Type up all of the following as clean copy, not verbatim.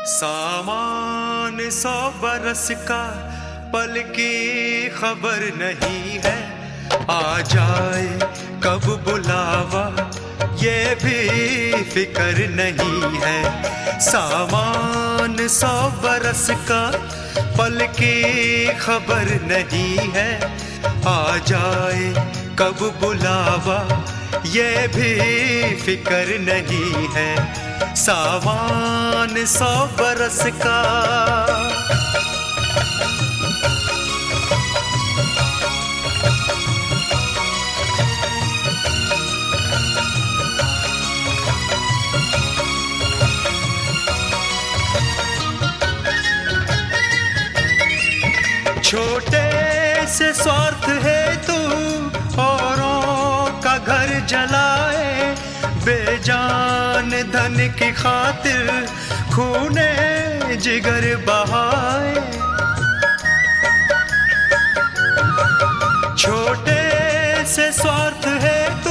सामान 100 बरस का पल की खबर नहीं है। आ जाए कब बुलावा ये भी फिक्र नहीं है। सामान 100 बरस का पल की खबर नहीं है। आ जाए कब बुलावा ये भी फिक्र नहीं है। सामान 100 बरस का। छोटे से स्वार्थ है तू औरों का घर जलाए, बेजान धन की खातिर खूने जिगर बहाए। छोटे से स्वार्थ है तू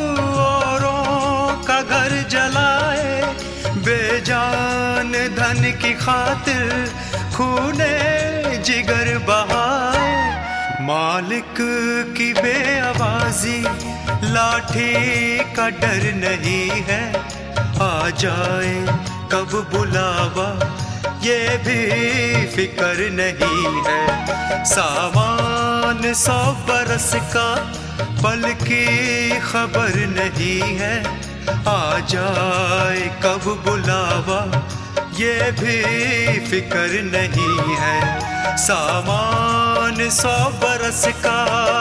औरों का घर जलाए, बेजान धन की खातिर खूने जिगर बहाए। मालिक की बेआवाज़ी लाठी का डर नहीं है। आ जाए कब बुलावा ये भी फिक्र नहीं है। सामान 100 बरस का पल की खबर नहीं है। आ जाए कब बुलावा ये भी फिक्र नहीं है। सामान 100 बरस का।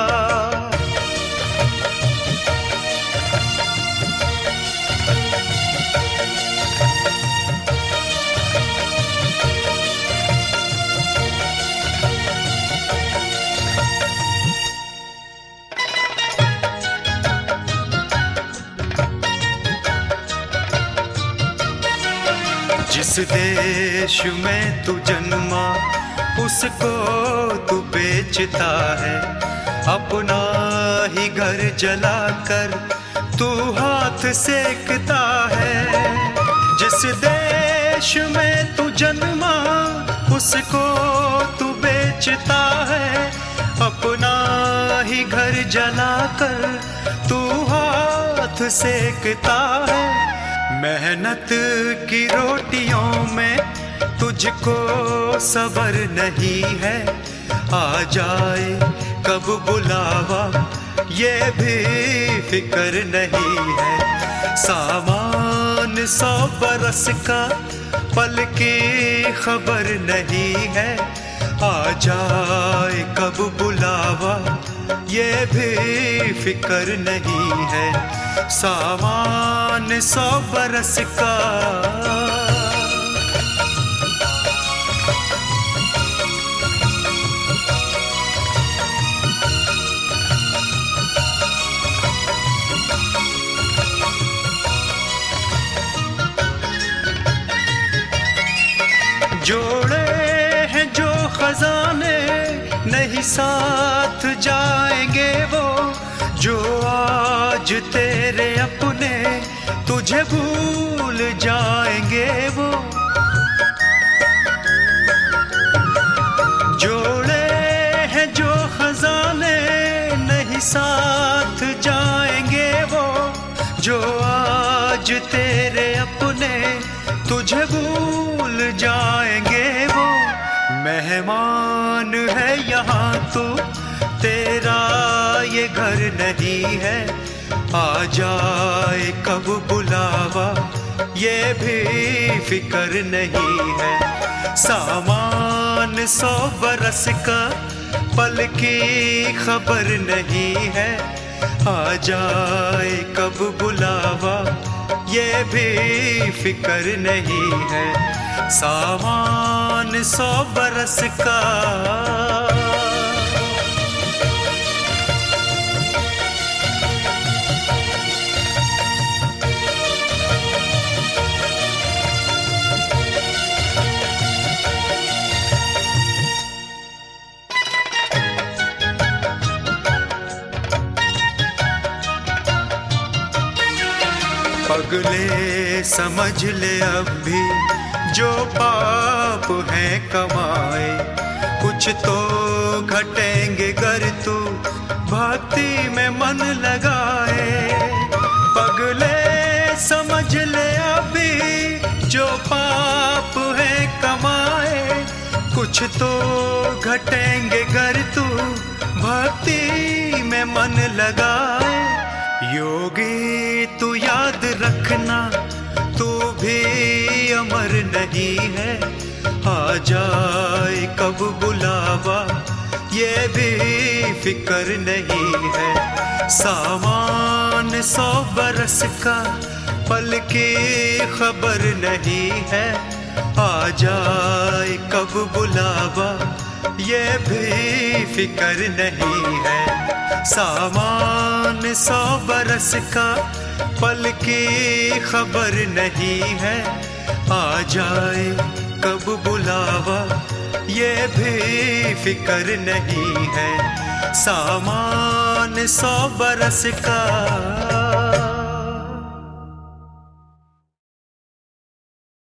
जिस देश में तू जन्मा उसको तू बेचता है। अपना ही घर जलाकर तू हाथ सेकता है। जिस देश में तू जन्मा उसको तू बेचता है। अपना ही घर जलाकर तू हाथ सेकता है। मेहनत की रोटियों में तुझको सबर नहीं है। आ जाए कब बुलावा ये भी फिक्र नहीं है। सामान 100 बरस का पल की खबर नहीं है। आ जाए कब बुलावा ये भी फिक्र नहीं है। सामान 100 बरस का। जोड़े हैं जो खजाने नहीं साथ जाएंगे वो, जो आज तेरे अपने तुझे भूल जाएंगे वो। जोड़े हैं जो खजाने नहीं साथ जाएंगे वो, जो आज तेरे अपने तुझे भूल जाएंगे वो। मेहमान है यहाँ तो तेरा ये घर नहीं है। आ जाए कब बुलावा ये भी फिक्र नहीं है। सामान 100 बरस का पल की खबर नहीं है। आ जाए कब बुलावा ये भी फिक्र नहीं है। सामान 100 बरस का। पगले समझ ले अब भी जो पाप है कमाए, कुछ तो घटेंगे गर तू भक्ति में मन लगाए। पगले समझ ले अभी जो पाप है कमाए, कुछ तो घटेंगे गर तू भक्ति में मन लगाए। योगी तू याद रखना, तू भी अमर नहीं है, आ जाए कब बुलावा ये भी फिक्र नहीं है। सामान 100 बरस का पल की खबर नहीं है, आ जाए कब बुलावा ये भी फिक्र नहीं है। सामान 100 बरस का पल की खबर नहीं है, आ जाए कब बुलावा ये भी फिक्र नहीं है। सामान 100 बरस का